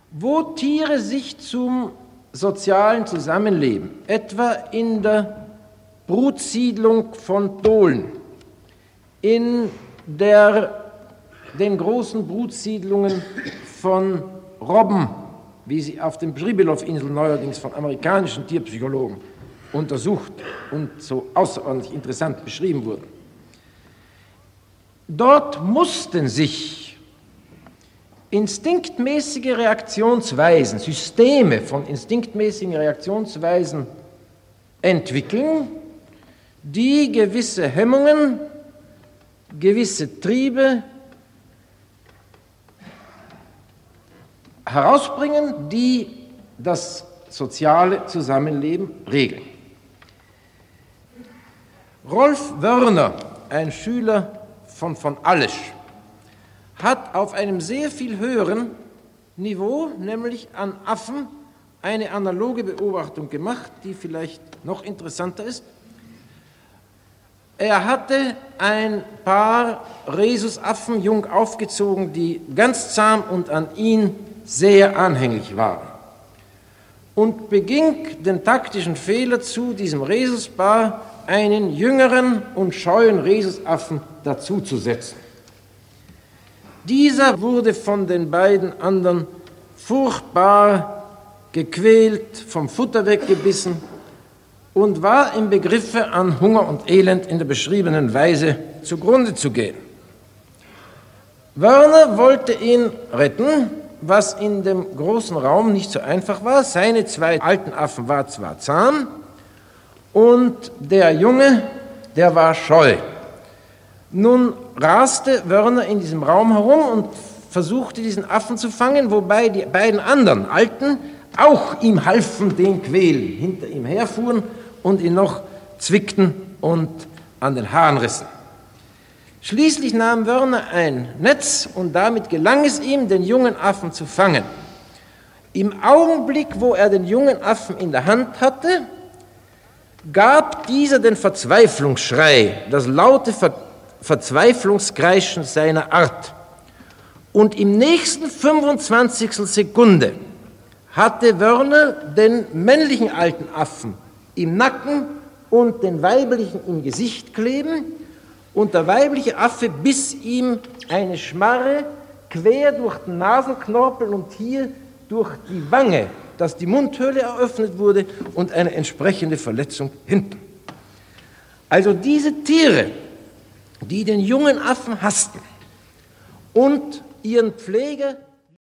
wo Tiere sich zum sozialen Zusammenleben, etwa in der Brutsiedlung von Dohlen, in den großen Brutsiedlungen von Robben, wie sie auf den Pribilow-Inseln neuerdings von amerikanischen Tierpsychologen untersucht und so außerordentlich interessant beschrieben wurden. Dort mussten sich instinktmäßige Reaktionsweisen, Systeme von instinktmäßigen Reaktionsweisen entwickeln, die gewisse Hemmungen, gewisse Triebe herausbringen, die das soziale Zusammenleben regeln. Rolf Wörner, ein Schüler von Allesch, hat auf einem sehr viel höheren Niveau, nämlich an Affen, eine analoge Beobachtung gemacht, die vielleicht noch interessanter ist. Er hatte ein paar Rhesusaffen jung aufgezogen, die ganz zahm und an ihn sehr anhänglich waren, und beging den taktischen Fehler, zu diesem Rhesuspaar einen jüngeren und scheuen Rhesusaffen dazuzusetzen. Dieser wurde von den beiden anderen furchtbar gequält, vom Futter weggebissen und war im Begriffe, an Hunger und Elend in der beschriebenen Weise zugrunde zu gehen. Wörner wollte ihn retten, was in dem großen Raum nicht so einfach war. Seine zwei alten Affen waren zwar zahm, und der Junge, der war scheu. Nun raste Wörner in diesem Raum herum und versuchte, diesen Affen zu fangen, wobei die beiden anderen Alten auch ihm halfen, den quälen, hinter ihm herfuhren und ihn noch zwickten und an den Haaren rissen. Schließlich nahm Wörner ein Netz und damit gelang es ihm, den jungen Affen zu fangen. Im Augenblick, wo er den jungen Affen in der Hand hatte, gab dieser den Verzweiflungsschrei, das laute Verzweiflungskreischen seiner Art. Und im nächsten 25. Sekunde hatte Wörner den männlichen alten Affen im Nacken und den weiblichen im Gesicht kleben, und der weibliche Affe biss ihm eine Schmarre quer durch den Nasenknorpel und hier durch die Wange, dass die Mundhöhle eröffnet wurde und eine entsprechende Verletzung hinten. Also diese Tiere, die den jungen Affen hassten und ihren Pfleger